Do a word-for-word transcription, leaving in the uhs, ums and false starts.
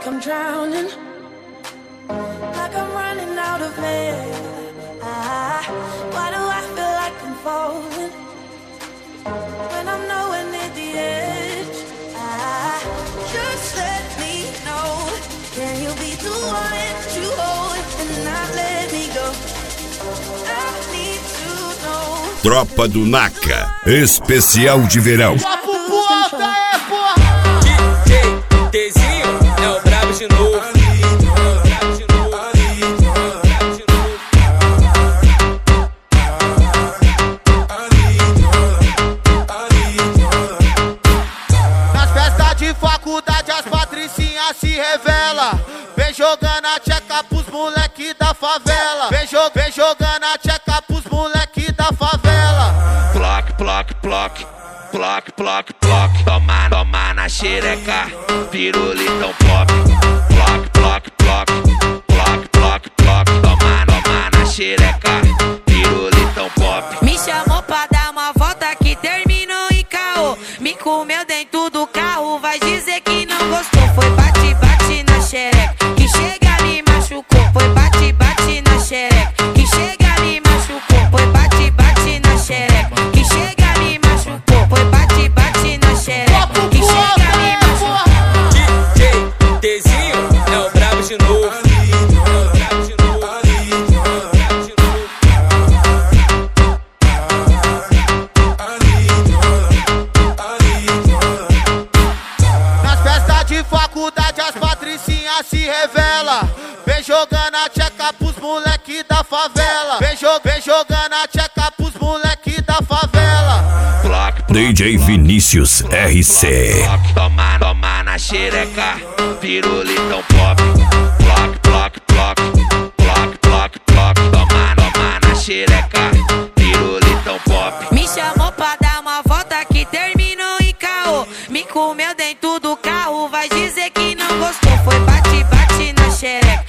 I'm drowning, like I'm running out of air. Ah, why do I feel like I'm falling when I'm nowhere near the edge? Ah, just let me know, can you be the one to hold and not let me go? I need to know. Tropa do Naka, especial de verão. Papo puta é porra! D J Tzinho é o brabo de novo. Nas festas de faculdade as patricinhas se revela. Vem jogando a tcheca pros moleque da favela. Vem, jo vem jogando a tcheca pros moleque da favela. Ploc, ploc, ploc, ploc, ploc, ploc. Toma, toma na xereca, pirulitão pop. Ploc, ploc, ploc, ploc, ploc, ploc. Toma, toma na xereca, pirulitão pop. Me chamou pra dar uma volta que terminou em caô. Me comeu dentro do carro, vai dizer que não gostou. Foi bate, bate na xereca, que chega me machucou. Foi bate, bate na xereca, que chega me machucou. Foi bate, bate na xereca, que chega me machucou. Foi bate, bate na xereca, que chega me machucou. D J Tzinho é o brabo de novo. Nas festas de faculdade as patricinhas se revela. Vem jogando a tcheca pros moleque da favela. Vem, jo vem jogando a tcheca pros moleque da favela. D J Vinícius R C. Toma, toma na xereca, pirulitão pop. Ploc, ploc, ploc, ploc, ploc, ploc. Toma, toma na xereca, pirulitão pop. Me chamou pra dar uma volta que terminou em caô. Me comeu dentro do carro, vai dizer que não gostou. Foi bate, bate na xereca,